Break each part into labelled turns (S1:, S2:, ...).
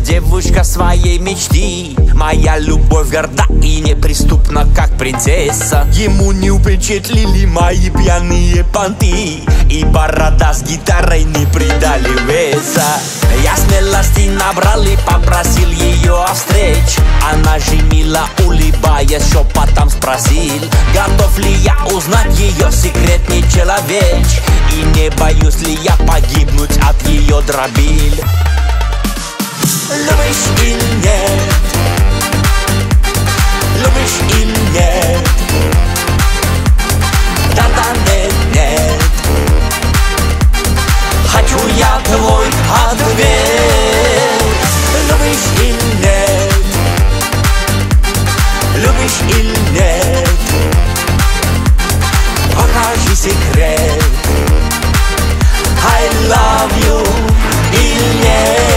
S1: девушка своей мечты. Моя любовь горда и неприступна, как принцесса. Ему не впечатлили мои пьяные понты, и борода с гитарой не придали веса. Я смелости набрал и попросил ее о встрече. Она же мило улыбаясь шепотом спросил, готов ли я узнать ее секретный человек, и не боюсь ли я погибнуть от ее дробиль. Любишь или нет? Любишь или нет? Да-да, нет, нет. Хочу я твой ответ. Любишь или нет? Любишь или нет? Покажи секрет. I love you или нет?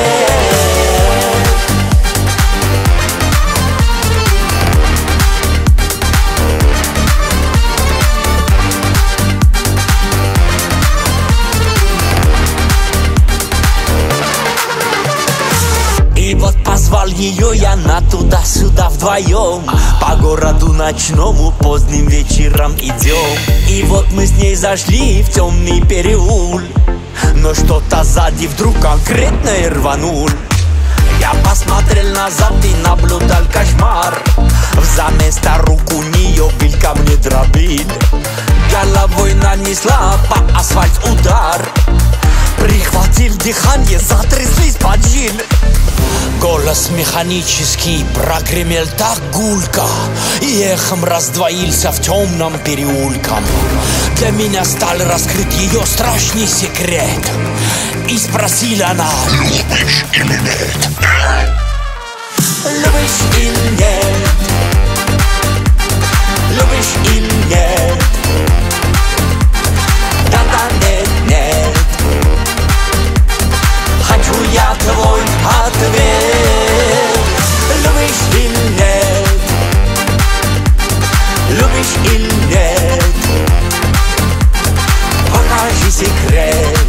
S1: И вот позвал ее я на туда-сюда вдвоем. По городу ночному поздним вечером идем. И вот мы с ней зашли в темный переулок, но что-то сзади вдруг конкретно и рванул. Я посмотрел назад и наблюдал кошмар. Взаместо рук у нее биль ко мне дробиль. Головой нанесла по асфальт удар. Прихватил дыхание, затряслись поджилы. Голос механический прогремел так гулко, и эхом раздвоился в темном переулком. Для меня стал раскрыт ее страшный секрет. И спросила она: любишь или нет? Любишь или нет? Любишь или нет? Да-да, нет, нет. Хочу я твой ответ. Любишь или нет? Любишь или нет? Покажи секрет.